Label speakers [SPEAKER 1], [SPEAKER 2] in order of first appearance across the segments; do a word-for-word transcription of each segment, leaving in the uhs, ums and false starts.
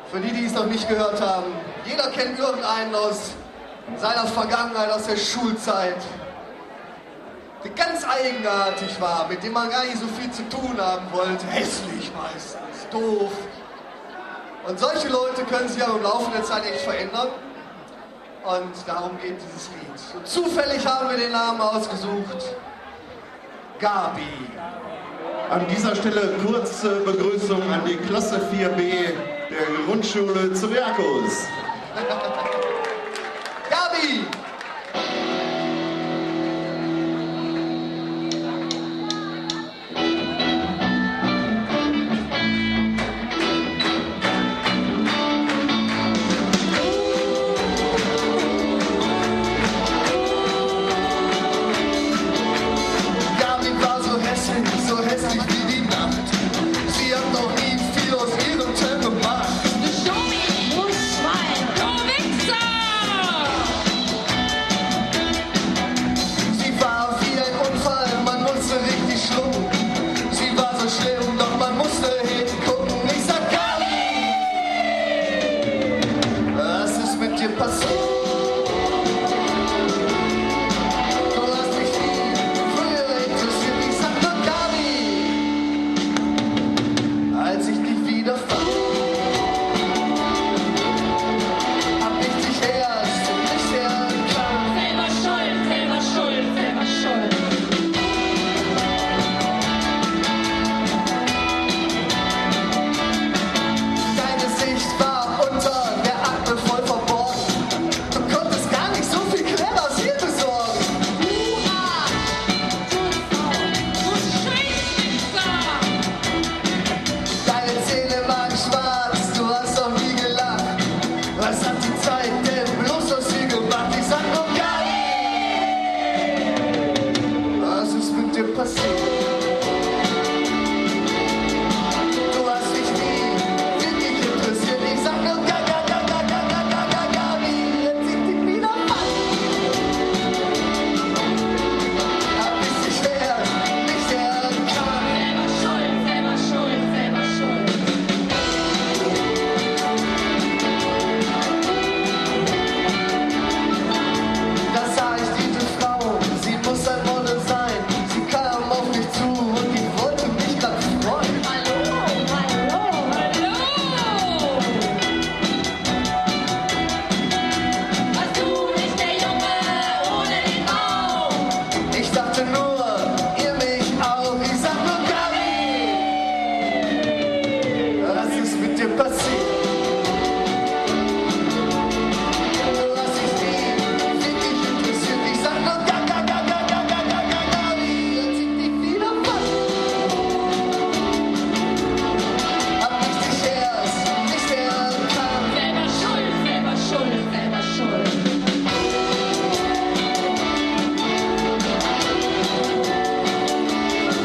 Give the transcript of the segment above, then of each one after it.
[SPEAKER 1] Für die, die es noch nicht gehört haben, jeder kennt irgendeinen aus seiner Vergangenheit, aus der Schulzeit, der ganz eigenartig war, mit dem man gar nicht so viel zu tun haben wollte. Hässlich meistens, doof. Und solche Leute können sich aber im Laufe der Zeit echt verändern. Und darum geht dieses Lied. Und zufällig haben wir den Namen ausgesucht. Gabi.
[SPEAKER 2] An dieser Stelle kurze Begrüßung an die Klasse vier B der Grundschule Cyriacus.
[SPEAKER 1] Gabi!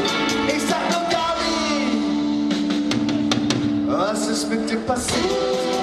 [SPEAKER 1] Was ist mit dir passiert?